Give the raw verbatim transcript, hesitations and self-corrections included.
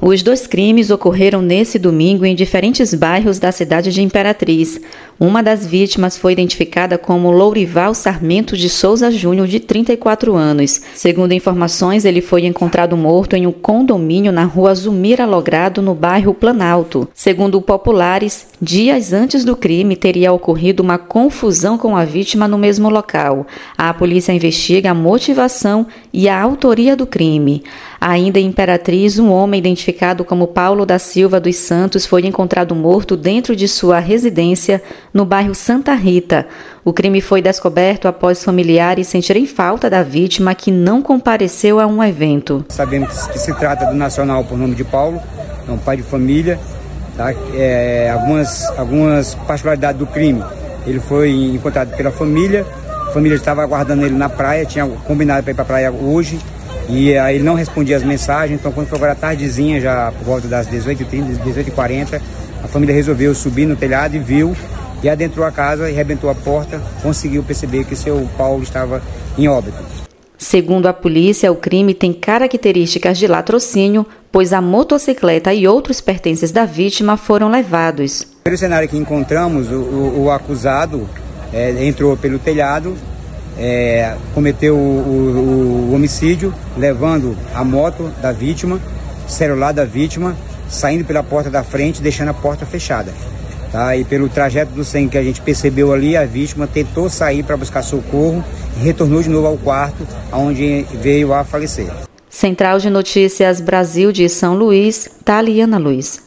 Os dois crimes ocorreram nesse domingo em diferentes bairros da cidade de Imperatriz. Uma das vítimas foi identificada como Lourival Sarmento de Souza Júnior, de trinta e quatro anos. Segundo informações, ele foi encontrado morto em um condomínio na rua Zumira Logrado, no bairro Planalto. Segundo populares, dias antes do crime teria ocorrido uma confusão com a vítima no mesmo local. A polícia investiga a motivação e a autoria do crime. Ainda em Imperatriz, um homem identificado como Paulo da Silva dos Santos foi encontrado morto dentro de sua residência no bairro Santa Rita. O crime foi descoberto após familiares sentirem falta da vítima, que não compareceu a um evento. Sabemos que se trata do nacional por nome de Paulo, é um pai de família. Tá? É, algumas, algumas particularidades do crime. Ele foi encontrado pela família, a família estava aguardando ele na praia, tinha combinado para ir para a praia hoje. E aí ele não respondia as mensagens, então quando foi agora tardezinha, já por volta das dezoito e trinta, dezoito e quarenta, a família resolveu subir no telhado e viu, e adentrou a casa e arrebentou a porta, conseguiu perceber que seu Paulo estava em óbito. Segundo a polícia, o crime tem características de latrocínio, pois a motocicleta e outros pertences da vítima foram levados. Pelo cenário que encontramos, o, o, o acusado é, entrou pelo telhado, É, cometeu o, o, o homicídio, levando a moto da vítima, celular da vítima, saindo pela porta da frente, deixando a porta fechada. Tá? E pelo trajeto do sangue que a gente percebeu ali, a vítima tentou sair para buscar socorro e retornou de novo ao quarto, onde veio a falecer. Central de Notícias Brasil de São Luís, Taliana Luiz.